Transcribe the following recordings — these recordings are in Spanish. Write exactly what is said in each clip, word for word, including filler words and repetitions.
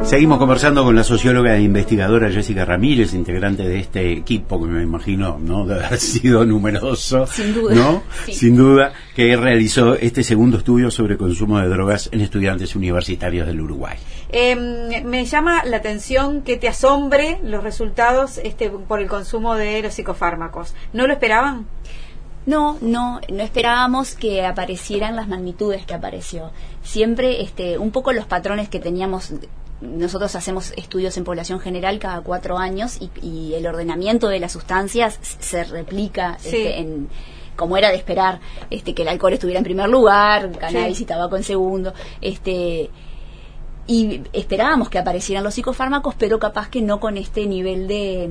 Seguimos conversando con la socióloga e investigadora Jessica Ramírez, integrante de este equipo que me imagino no debe haber sido numeroso, sin duda, ¿no? Sí. Sin duda, que realizó este segundo estudio sobre consumo de drogas en estudiantes universitarios del Uruguay. Eh, me llama la atención que te asombre los resultados este, por el consumo de los psicofármacos. ¿No lo esperaban? No, no, no esperábamos que aparecieran las magnitudes que apareció. Siempre, este, un poco los patrones que teníamos. Nosotros hacemos estudios en población general cada cuatro años y, y el ordenamiento de las sustancias se replica sí. este, en, como era de esperar, este, que el alcohol estuviera en primer lugar, cannabis sí. y tabaco en segundo, este, y esperábamos que aparecieran los psicofármacos, pero capaz que no con este nivel de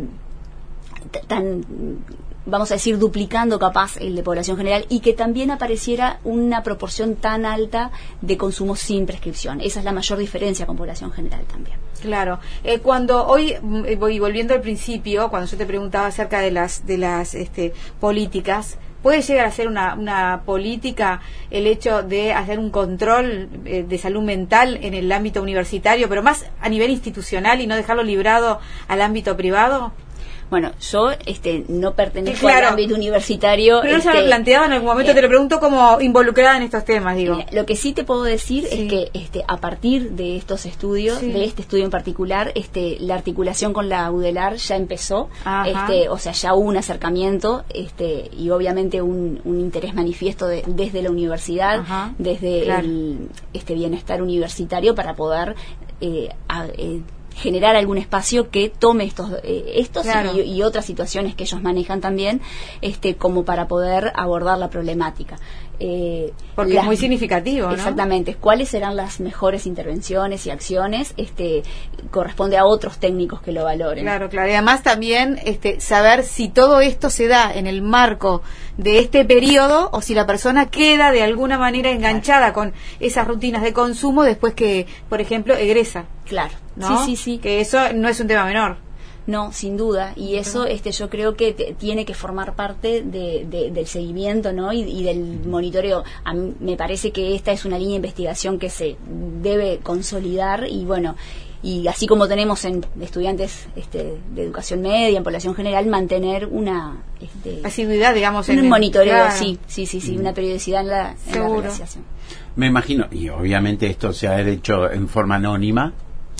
t- tan vamos a decir, duplicando capaz el de población general, y que también apareciera una proporción tan alta de consumo sin prescripción. Esa es la mayor diferencia con población general también. Claro. Eh, cuando hoy, voy volviendo al principio, cuando yo te preguntaba acerca de las de las este, políticas, ¿puede llegar a ser una, una política el hecho de hacer un control eh, de salud mental en el ámbito universitario, pero más a nivel institucional y no dejarlo librado al ámbito privado? Bueno, yo este, no pertenezco claro. al ámbito universitario. Pero este, no se lo planteado en algún momento, eh, te lo pregunto como involucrada en estos temas, digo. Mira, lo que sí te puedo decir sí. es que este, a partir de estos estudios, sí. de este estudio en particular, este, la articulación con la UDELAR ya empezó, este, o sea, ya hubo un acercamiento este, y obviamente un, un interés manifiesto de, desde la universidad, Ajá. desde claro. el este, bienestar universitario para poder eh, a, eh, generar algún espacio que tome estos eh, estos claro. y, y otras situaciones que ellos manejan también, este como para poder abordar la problemática. Eh, Porque las, es muy significativo, ¿no? Exactamente. ¿Cuáles serán las mejores intervenciones y acciones? Este corresponde a otros técnicos que lo valoren. Claro, claro. Y además también este saber si todo esto se da en el marco de este periodo o si la persona queda de alguna manera enganchada claro. con esas rutinas de consumo después que, por ejemplo, egresa. Claro. ¿No? Sí, sí, sí. Que eso no es un tema menor. No, sin duda, y eso este yo creo que te, tiene que formar parte de, de, del seguimiento, ¿no? Y, y del monitoreo. A mí me parece que esta es una línea de investigación que se debe consolidar y bueno, y así como tenemos en estudiantes este, de educación media, en población general, mantener una este, asiduidad, digamos, un en monitoreo, claro. sí, sí, sí, sí, una periodicidad en la, en la realización. Me imagino, y obviamente esto se ha hecho en forma anónima.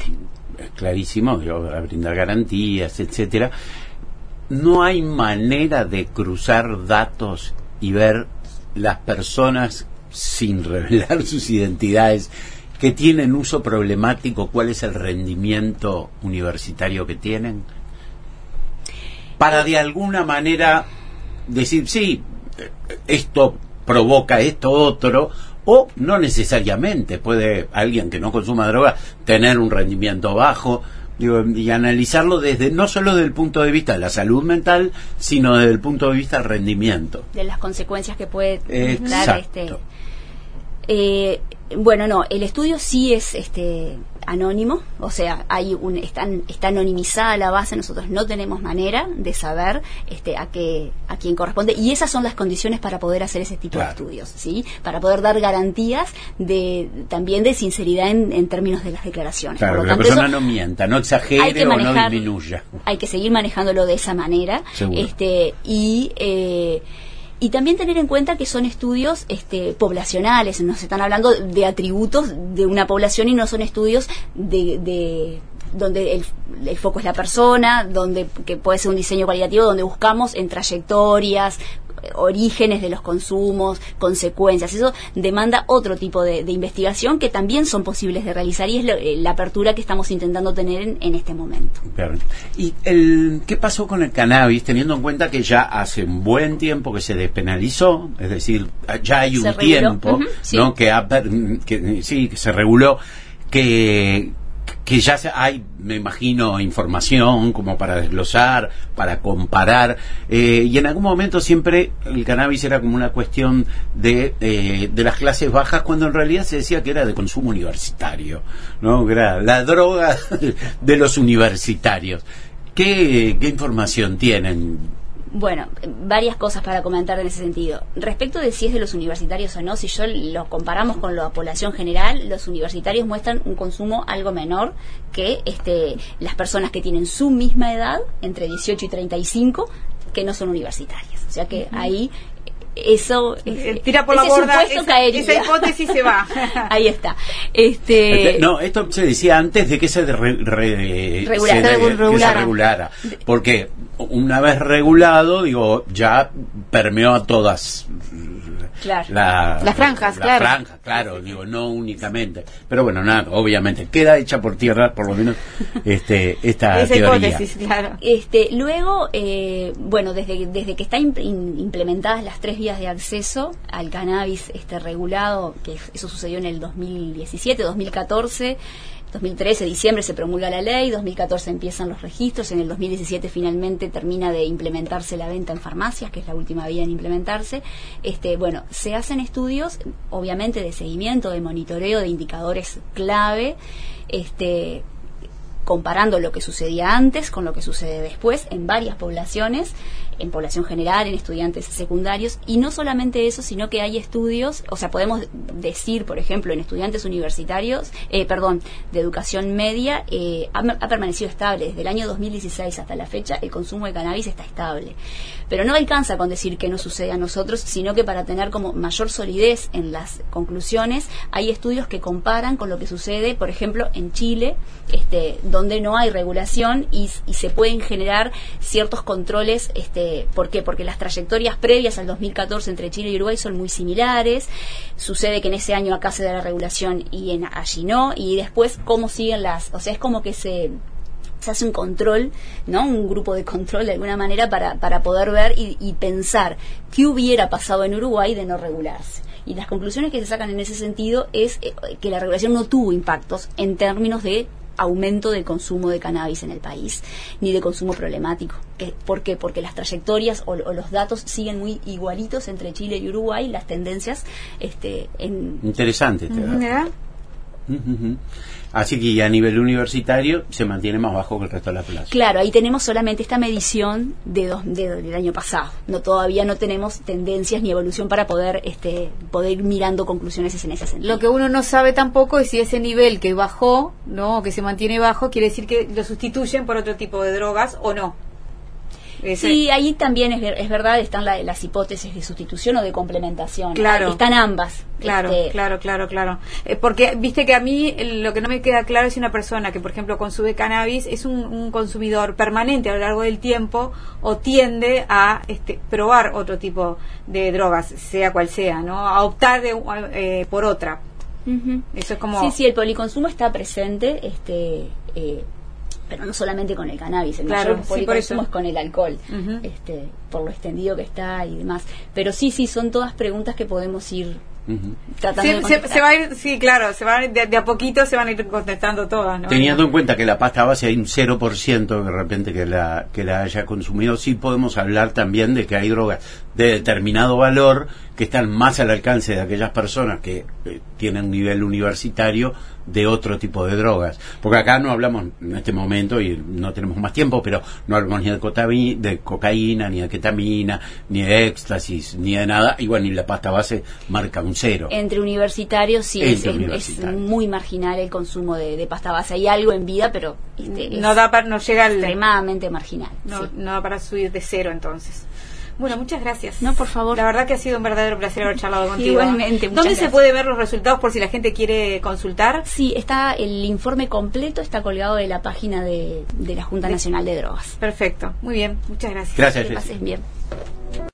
Es clarísimo, yo, a brindar garantías, etcétera. No hay manera de cruzar datos y ver las personas sin revelar sus identidades que tienen uso problemático, cuál es el rendimiento universitario que tienen, para de alguna manera decir sí, esto provoca esto otro. O no necesariamente puede alguien que no consuma droga tener un rendimiento bajo, digo, y analizarlo desde no solo desde el punto de vista de la salud mental, sino desde el punto de vista del rendimiento, de las consecuencias que puede dar este eh, bueno, no, el estudio sí es este anónimo, o sea, hay un está, está anonimizada la base, nosotros no tenemos manera de saber este a qué a quién corresponde, y esas son las condiciones para poder hacer ese tipo claro. de estudios, ¿sí? Para poder dar garantías de también de sinceridad en, en términos de las declaraciones. Claro, Por lo que tanto, la persona eso, no mienta, no exagere o no disminuya. Hay que seguir manejándolo de esa manera. Seguro. Este y eh, Y también tener en cuenta que son estudios este, poblacionales, nos están hablando de atributos de una población y no son estudios de, de donde el, el foco es la persona, donde que puede ser un diseño cualitativo, donde buscamos en trayectorias, orígenes de los consumos, consecuencias. Eso demanda otro tipo de, de investigación que también son posibles de realizar y es lo, la apertura que estamos intentando tener en, en este momento. Claro. ¿Y el, qué pasó con el cannabis, teniendo en cuenta que ya hace un buen tiempo que se despenalizó? Es decir, ya hay un se tiempo, uh-huh, sí. ¿no? que, ha, que sí, que se reguló, que que ya hay, me imagino, información como para desglosar, para comparar, eh, y en algún momento siempre el cannabis era como una cuestión de eh, de las clases bajas, cuando en realidad se decía que era de consumo universitario, ¿no? Que era la droga de los universitarios. ¿Qué, qué información tienen Bueno, varias cosas para comentar en ese sentido. Respecto de si es de los universitarios o no, si yo lo comparamos con la población general, los universitarios muestran un consumo algo menor que este, las personas que tienen su misma edad, entre dieciocho y treinta y cinco, que no son universitarias. O sea que uh-huh. ahí eso eh, tira por la borda esa, esa hipótesis se va. Ahí está. Este, no, esto se decía antes de que se, re, re, regular, se, regulara. que se regulara, porque una vez regulado, digo, ya permeó a todas. Claro. La, las franjas, la claro. franja, claro, digo, no únicamente. Pero bueno, nada, obviamente, queda hecha por tierra, por lo menos, este, esta esa teoría. Hipótesis, claro. Este, luego, eh, bueno, desde, desde que están implementadas las tres vías de acceso al cannabis este, regulado, que eso sucedió en el dos mil diecisiete, dos mil catorce, dos mil trece, diciembre se promulga la ley, dos mil catorce empiezan los registros, en el dos mil diecisiete finalmente termina de implementarse la venta en farmacias, que es la última vía en implementarse. Este, bueno, se hacen estudios, obviamente, de seguimiento, de monitoreo, de indicadores clave, este, comparando lo que sucedía antes con lo que sucede después en varias poblaciones, en población general, en estudiantes secundarios, y no solamente eso, sino que hay estudios, o sea, podemos decir, por ejemplo, en estudiantes universitarios, eh, perdón, de educación media, eh, ha, ha permanecido estable. Desde el año dos mil dieciséis hasta la fecha, el consumo de cannabis está estable. Pero no alcanza con decir que no sucede a nosotros, sino que para tener como mayor solidez en las conclusiones, hay estudios que comparan con lo que sucede, por ejemplo, en Chile, este, donde no hay regulación y, y se pueden generar ciertos controles, este, ¿por qué? Porque las trayectorias previas al dos mil catorce entre Chile y Uruguay son muy similares. Sucede que en ese año acá se da la regulación y en allí no, y después cómo siguen las, o sea, es como que se se hace un control, ¿no? Un grupo de control de alguna manera para, para poder ver y, y pensar qué hubiera pasado en Uruguay de no regularse. Y las conclusiones que se sacan en ese sentido es eh, que la regulación no tuvo impactos en términos de aumento del consumo de cannabis en el país, ni de consumo problemático. ¿Por qué? Porque las trayectorias o, o los datos siguen muy igualitos entre Chile y Uruguay, las tendencias este, en... Interesante. ¿verdad? Uh-huh. Así que ya a nivel universitario se mantiene más bajo que el resto de la población. Claro, ahí tenemos solamente esta medición de, dos, de del año pasado. No, todavía no tenemos tendencias ni evolución para poder este poder ir mirando conclusiones en ese sentido. Lo que uno no sabe tampoco es si ese nivel que bajó, no, que se mantiene bajo, quiere decir que lo sustituyen por otro tipo de drogas o no. Ese. Sí, ahí también es, es verdad, están la, las hipótesis de sustitución o de complementación. Claro. Están ambas. Claro, este, claro, claro, claro. Eh, porque, viste que a mí lo que no me queda claro es si una persona que, por ejemplo, consume cannabis es un, un consumidor permanente a lo largo del tiempo o tiende a este, probar otro tipo de drogas, sea cual sea, ¿no? A optar de, eh, por otra. Uh-huh. Eso es como... Sí, sí, el policonsumo está presente, este... Eh, pero no solamente con el cannabis, el claro, mayor sí, policonsumo es con el alcohol, uh-huh. este, por lo extendido que está y demás. Pero sí, sí, son todas preguntas que podemos ir uh-huh. tratando sí, de contestar. Se, se va a ir, sí, claro, se va a ir, de, de a poquito se van a ir contestando todas, ¿no? Teniendo en cuenta que la pasta base hay un cero por ciento de repente que la, que la haya consumido, sí podemos hablar también de que hay drogas de determinado valor que están más al alcance de aquellas personas que eh, tienen un nivel universitario de otro tipo de drogas. Porque acá no hablamos en este momento, y no tenemos más tiempo, pero no hablamos ni de, cotavi- de cocaína, ni de ketamina, ni de éxtasis, ni de nada. Y bueno, y la pasta base marca un cero. Entre universitarios sí, es, Entre es, universitarios. es muy marginal el consumo de, de pasta base. Hay algo en vida, pero este, no da para, no llega al, extremadamente marginal. No, sí. no da para subir de cero entonces. Bueno, muchas gracias. No, por favor. La verdad que ha sido un verdadero placer haber charlado contigo. Igualmente. ¿Dónde gracias. se puede ver los resultados por si la gente quiere consultar? Sí, está el informe completo, está colgado de la página de, de la Junta Nacional de Drogas. Perfecto, muy bien, muchas gracias. Gracias, Que Jessy. pases bien.